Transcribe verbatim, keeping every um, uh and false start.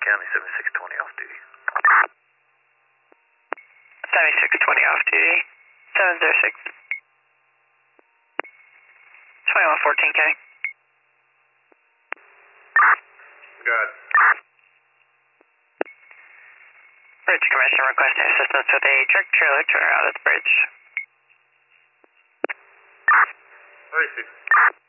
County, seventy-six twenty off duty. seventy-six twenty off duty. seven zero six. twenty-one fourteen County. Good. Bridge Commission requesting assistance with a truck trailer turnaround at the bridge. thirty-six.